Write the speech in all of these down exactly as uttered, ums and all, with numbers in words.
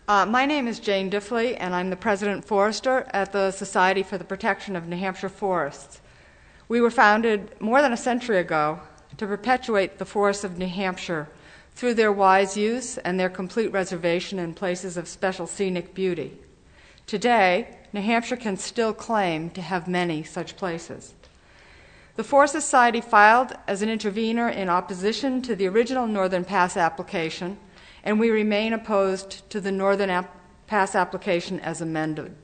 Uh, my name is Jane Diffley, and I'm the President Forester at the Society for the Protection of New Hampshire Forests. We were founded more than a century ago to perpetuate the forests of New Hampshire through their wise use and their complete reservation in places of special scenic beauty. Today, New Hampshire can still claim to have many such places. The Forest Society filed as an intervener in opposition to the original Northern Pass application, and we remain opposed to the Northern Ap- Pass application as amended.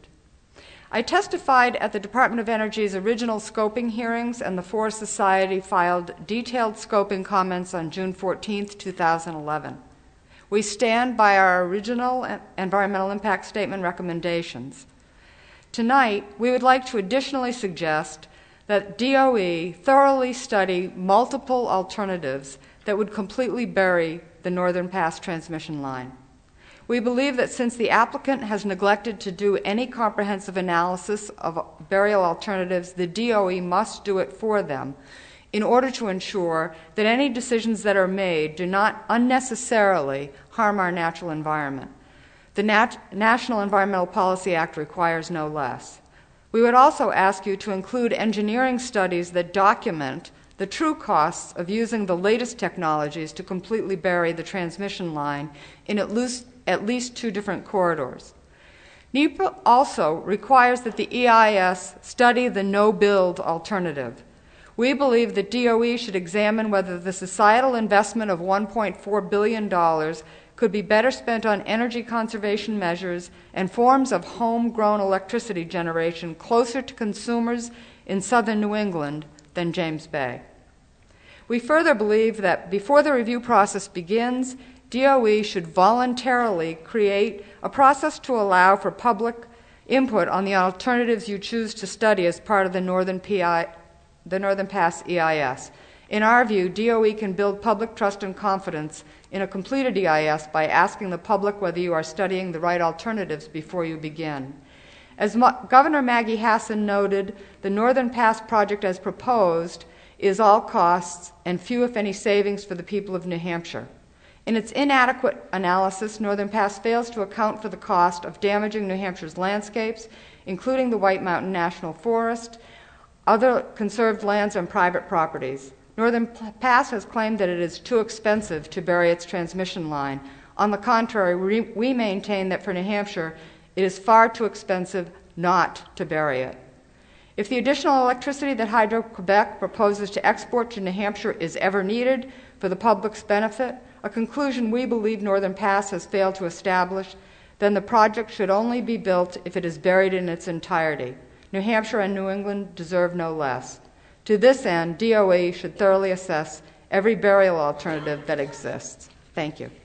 I testified at the Department of Energy's original scoping hearings, and the Forest Society filed detailed scoping comments on June fourteenth, two thousand eleven. We stand by our original environmental impact statement recommendations. Tonight, we would like to additionally suggest that D O E thoroughly study multiple alternatives that would completely bury the Northern Pass transmission line. We believe that since the applicant has neglected to do any comprehensive analysis of burial alternatives, the D O E must do it for them in order to ensure that any decisions that are made do not unnecessarily harm our natural environment. The Nat- National Environmental Policy Act requires no less. We would also ask you to include engineering studies that document the true costs of using the latest technologies to completely bury the transmission line in at least, at least two different corridors. NEPA also requires that the E I S study the no-build alternative. We believe that D O E should examine whether the societal investment of one point four billion dollars could be better spent on energy conservation measures and forms of homegrown electricity generation closer to consumers in southern New England than James Bay. We further believe that before the review process begins, D O E should voluntarily create a process to allow for public input on the alternatives you choose to study as part of the Northern, P I, the Northern Pass E I S. In our view, D O E can build public trust and confidence in a completed E I S by asking the public whether you are studying the right alternatives before you begin. As Mo- Governor Maggie Hassan noted, the Northern Pass project as proposed is all costs and few, if any, savings for the people of New Hampshire. In its inadequate analysis, Northern Pass fails to account for the cost of damaging New Hampshire's landscapes, including the White Mountain National Forest, other conserved lands, and private properties. Northern Pass has claimed that it is too expensive to bury its transmission line. On the contrary, we, we maintain that for New Hampshire, it is far too expensive not to bury it. If the additional electricity that Hydro-Quebec proposes to export to New Hampshire is ever needed for the public's benefit, a conclusion we believe Northern Pass has failed to establish, then the project should only be built if it is buried in its entirety. New Hampshire and New England deserve no less. To this end, D O E should thoroughly assess every burial alternative that exists. Thank you.